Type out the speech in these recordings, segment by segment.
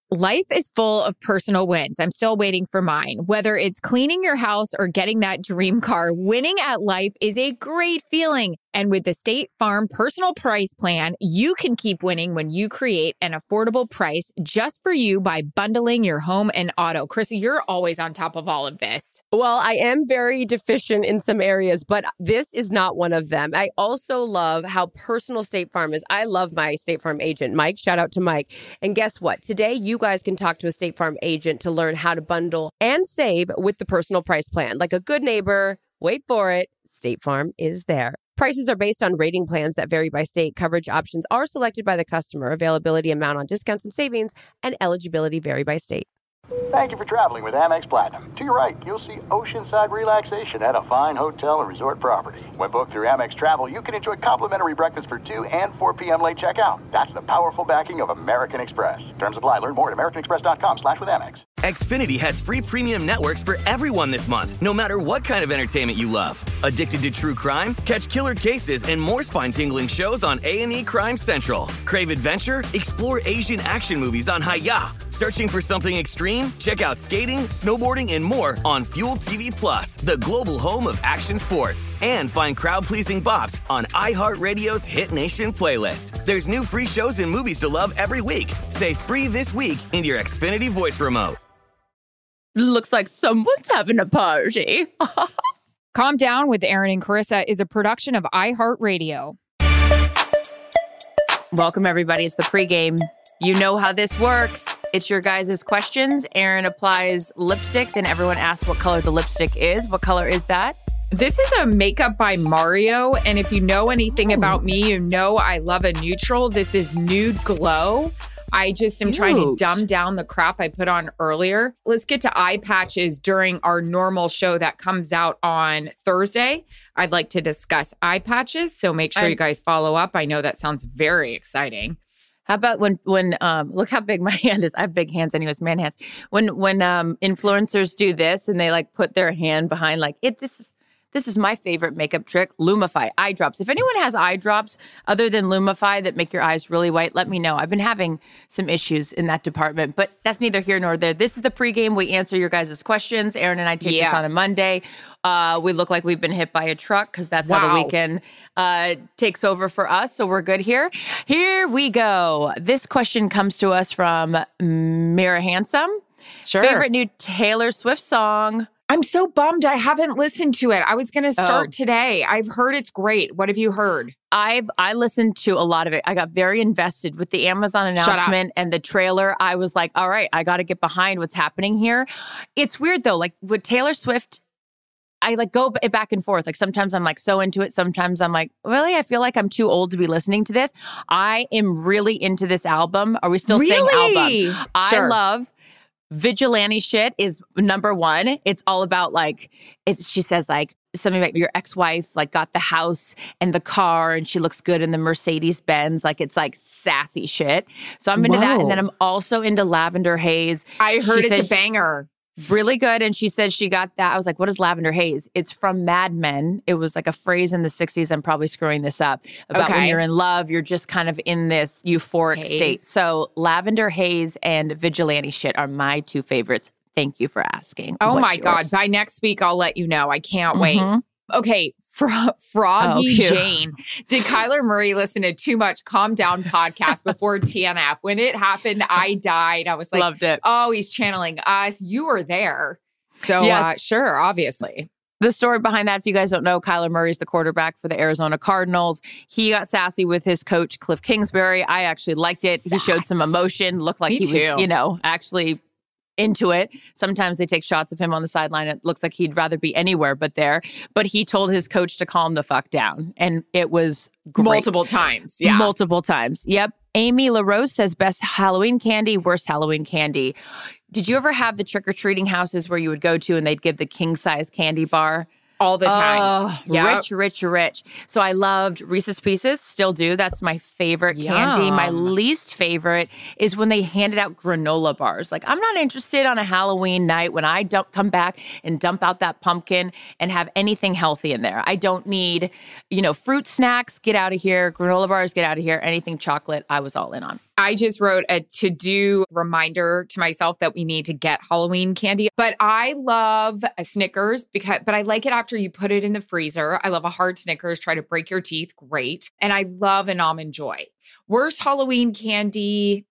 Life is full of personal wins. I'm still waiting for mine. Whether it's cleaning your house or getting that dream car, winning at life is a great feeling. And with the State Farm Personal Price Plan, you can keep winning when you create an affordable price just for you by bundling your home and auto. Krissy, you're always on top of all of this. Well, I am very deficient in some areas, but this is not one of them. I also love how personal State Farm is. I love my State Farm agent, Mike. Shout out to Mike. And guess what? Today, you guys can talk to a State Farm agent to learn how to bundle and save with the Personal Price Plan. Like a good neighbor, wait for it, State Farm is there. Prices are based on rating plans that vary by state. Coverage options are selected by the customer. Availability, amount on discounts and savings, and eligibility vary by state. Thank you for traveling with Amex Platinum. To your right, you'll see oceanside relaxation at a fine hotel and resort property. When booked through Amex Travel, you can enjoy complimentary breakfast for 2 and 4 p.m. late checkout. That's the powerful backing of American Express. Terms apply. Learn more at americanexpress.com/withAmex. Xfinity has free premium networks for everyone this month, no matter what kind of entertainment you love. Addicted to true crime? Catch killer cases and more spine-tingling shows on A&E Crime Central. Crave adventure? Explore Asian action movies on Hi-YAH. Searching for something extreme? Check out skating, snowboarding, and more on Fuel TV Plus, the global home of action sports. And find crowd-pleasing bops on iHeartRadio's Hit Nation playlist. There's new free shows and movies to love every week. Say free this week in your Xfinity voice remote. Looks like someone's having a party. Calm Down with Aaron and Carissa is a production of iHeartRadio. Welcome, everybody. It's the pregame. You know how this works. It's your guys' questions. Aaron applies lipstick, then everyone asks what color the lipstick is. What color is that? This is a makeup by Mario, and if you know anything about me, you know I love a neutral. This is Nude Glow. I just am trying to dumb down the crap I put on earlier. Let's get to eye patches during our normal show that comes out on Thursday. I'd like to discuss eye patches, so make sure you guys follow up. I know that sounds very exciting. How about when look how big my hand is. I have big hands anyways, man hands. When influencers do this and they like put their hand behind like this is my favorite makeup trick, Lumify eye drops. If anyone has eye drops other than Lumify that make your eyes really white, let me know. I've been having some issues in that department, but that's neither here nor there. This is the pregame. We answer your guys' questions. Aaron and I take this on a Monday. We look like we've been hit by a truck because that's how the weekend takes over for us. So we're good here. Here we go. This question comes to us from Mira Handsome. Sure. Favorite new Taylor Swift song? I'm so bummed I haven't listened to it. I was going to start today. I've heard it's great. What have you heard? I listened to a lot of it. I got very invested with the Amazon announcement and the trailer. I was like, all right, I got to get behind what's happening here. It's weird though. Like with Taylor Swift, I like go back and forth. Like sometimes I'm like so into it. Sometimes I'm like, really? I feel like I'm too old to be listening to this. I am really into this album. Are we still saying album? I love Vigilante Shit is number one. It's all about like, she says like something about your ex-wife like got the house and the car and she looks good in the Mercedes Benz. Like it's like sassy shit. So I'm into that. And then I'm also into Lavender Haze. I heard it's a banger. Really good. And she said she got that. I was like, what is Lavender Haze? It's from Mad Men. It was like a phrase in the 60s. I'm probably screwing this up. About when you're in love, you're just kind of in this euphoric state. So Lavender Haze and Vigilante Shit are my two favorites. Thank you for asking. Oh my God. By next week, I'll let you know. I can't wait. Okay, Froggy Jane. Did Kyler Murray listen to Too Much Calm Down podcast before TNF? When it happened, I died. I was like, loved it. Oh, he's channeling us. You were there. So sure, obviously. The story behind that, if you guys don't know, Kyler Murray's the quarterback for the Arizona Cardinals. He got sassy with his coach, Cliff Kingsbury. I actually liked it. He showed some emotion, looked like he was, actually into it. Sometimes they take shots of him on the sideline. It looks like he'd rather be anywhere but there. But he told his coach to calm the fuck down. And it was great. Multiple times. Yeah. Multiple times. Yep. Amy LaRose says best Halloween candy, worst Halloween candy. Did you ever have the trick-or-treating houses where you would go to and they'd give the king-size candy bar? All the time. Rich. So I loved Reese's Pieces, still do. That's my favorite candy. My least favorite is when they handed out granola bars. Like, I'm not interested on a Halloween night when I come back and dump out that pumpkin and have anything healthy in there. I don't need, fruit snacks, get out of here. Granola bars, get out of here. Anything chocolate, I was all in on. I just wrote a to-do reminder to myself that we need to get Halloween candy. But I love a Snickers but I like it after you put it in the freezer. I love a hard Snickers, try to break your teeth, great. And I love an Almond Joy. Worst Halloween candy,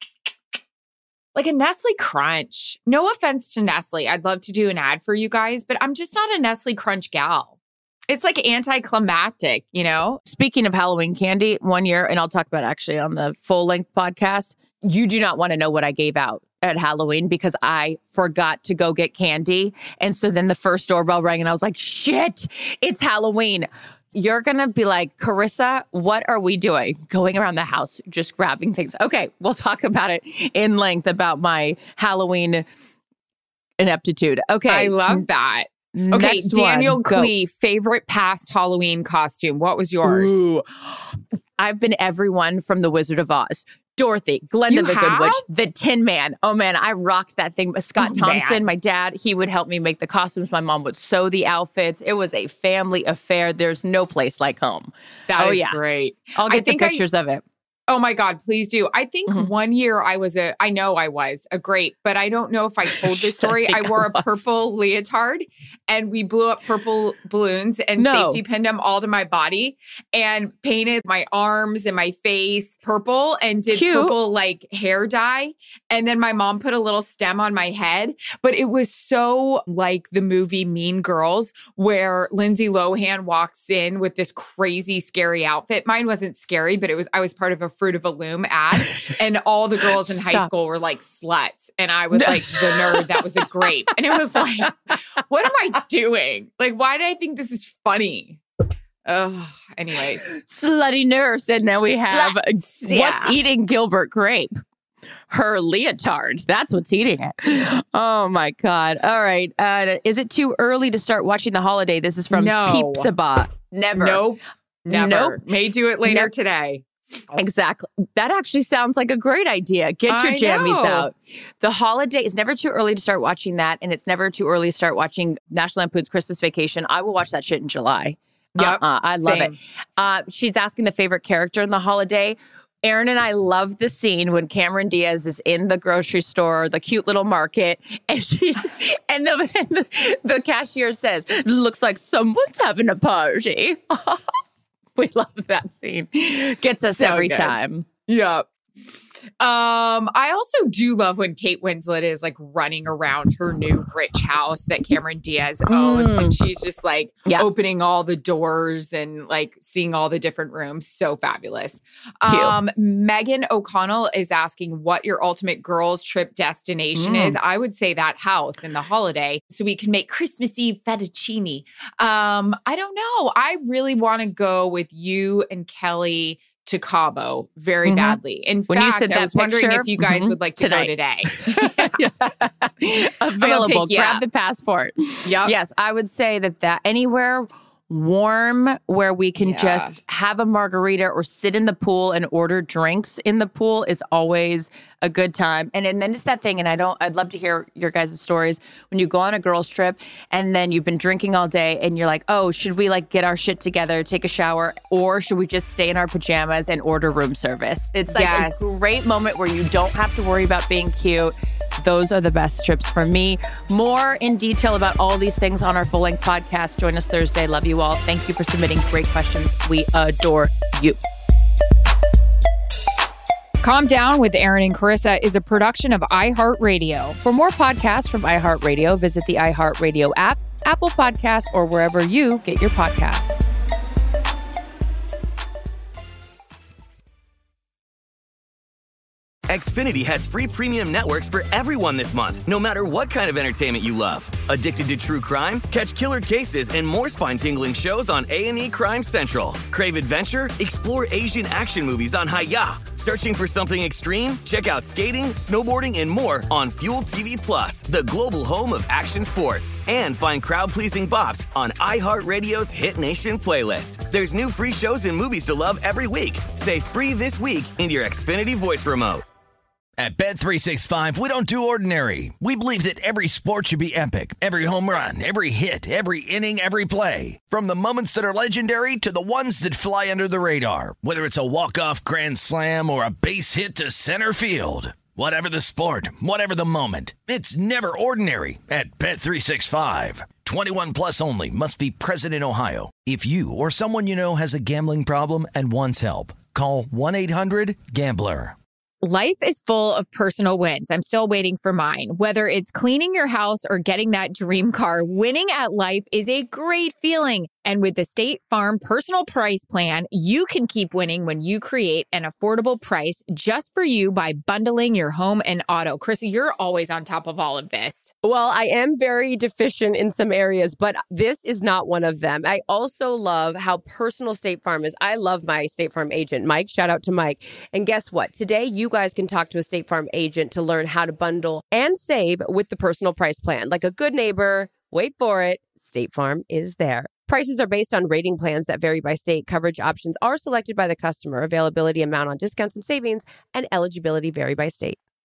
like a Nestle Crunch. No offense to Nestle. I'd love to do an ad for you guys, but I'm just not a Nestle Crunch gal. It's like anticlimactic, you know? Speaking of Halloween candy, one year, and I'll talk about it actually on the full-length podcast, you do not want to know what I gave out at Halloween because I forgot to go get candy. And so then the first doorbell rang and I was like, shit, it's Halloween. You're going to be like, Carissa, what are we doing? Going around the house, just grabbing things. Okay, we'll talk about it in length about my Halloween ineptitude. Okay. I love that. Okay, Next Daniel one, Klee, favorite past Halloween costume. What was yours? Ooh. I've been everyone from The Wizard of Oz. Dorothy, Glenda the Good Witch, the Tin Man. Oh man, I rocked that thing. Scott Thompson, my dad, he would help me make the costumes. My mom would sew the outfits. It was a family affair. There's no place like home. That is great. I'll get the pictures of it. Oh my God, please do. I think one year I was a grape, but I don't know if I told this story. I wore a purple leotard and we blew up purple balloons and safety pinned them all to my body and painted my arms and my face purple and did purple like hair dye. And then my mom put a little stem on my head, but it was so like the movie Mean Girls where Lindsay Lohan walks in with this crazy, scary outfit. Mine wasn't scary, but I was part of a Fruit of a Loom ad and all the girls in high school were like sluts and I was like the nerd that was a grape and it was like, what am I doing? Like, why do I think this is funny? Anyways. Slutty nurse. And now we have what's eating Gilbert Grape? Her leotard. That's what's eating it. Oh my God. All right. Is it too early to start watching The Holiday? This is from Peepsabot. Never. Nope. Never. Nope. May do it later today. Exactly. That actually sounds like a great idea. Get your jammies out. The Holiday is never too early to start watching that. And it's never too early to start watching National Lampoon's Christmas Vacation. I will watch that shit in July. Yep. I love it. She's asking the favorite character in The Holiday. Aaron and I love the scene when Cameron Diaz is in the grocery store, the cute little market, and the cashier says, "Looks like someone's having a party." We love that scene. Gets us every time. Yep. I also do love when Kate Winslet is like running around her new rich house that Cameron Diaz owns. And she's just like opening all the doors and like seeing all the different rooms. So fabulous. Megan O'Connell is asking what your ultimate girls trip destination is. I would say that house in The Holiday so we can make Christmas Eve fettuccine. I don't know. I really want to go with you and Kelly to Cabo very badly. In fact, you said I was wondering if you guys would like to go today. Available. Grab the passport. Yep. Yes, I would say that anywhere warm where we can just have a margarita or sit in the pool and order drinks in the pool is always a good time. And then it's that thing, and I'd love to hear your guys' stories when you go on a girls trip and then you've been drinking all day and you're like, oh, should we like get our shit together, take a shower, or should we just stay in our pajamas and order room service? It's like a great moment where you don't have to worry about being cute. Those are the best trips for me. More in detail about all these things on our full-length podcast. Join us Thursday. Love you all. Thank you for submitting great questions. We adore you. Calm Down with Aaron and Carissa is a production of iHeartRadio. For more podcasts from iHeartRadio, visit the iHeartRadio app, Apple Podcasts, or wherever you get your podcasts. Xfinity has free premium networks for everyone this month, no matter what kind of entertainment you love. Addicted to true crime? Catch killer cases and more spine-tingling shows on A&E Crime Central. Crave adventure? Explore Asian action movies on Hi-Ya. Searching for something extreme? Check out skating, snowboarding, and more on Fuel TV Plus, the global home of action sports. And find crowd-pleasing bops on iHeartRadio's Hit Nation playlist. There's new free shows and movies to love every week. Say free this week in your Xfinity voice remote. At Bet365, we don't do ordinary. We believe that every sport should be epic. Every home run, every hit, every inning, every play. From the moments that are legendary to the ones that fly under the radar. Whether it's a walk-off grand slam or a base hit to center field. Whatever the sport, whatever the moment. It's never ordinary at Bet365. 21 plus only. Must be present in Ohio. If you or someone you know has a gambling problem and wants help, call 1-800-GAMBLER. Life is full of personal wins. I'm still waiting for mine. Whether it's cleaning your house or getting that dream car, winning at life is a great feeling. And with the State Farm Personal Price Plan, you can keep winning when you create an affordable price just for you by bundling your home and auto. Krissy, you're always on top of all of this. Well, I am very deficient in some areas, but this is not one of them. I also love how personal State Farm is. I love my State Farm agent, Mike. Shout out to Mike. And guess what? Today, you guys can talk to a State Farm agent to learn how to bundle and save with the Personal Price Plan. Like a good neighbor, wait for it, State Farm is there. Prices are based on rating plans that vary by state. Coverage options are selected by the customer. Availability, amount on discounts and savings, and eligibility vary by state.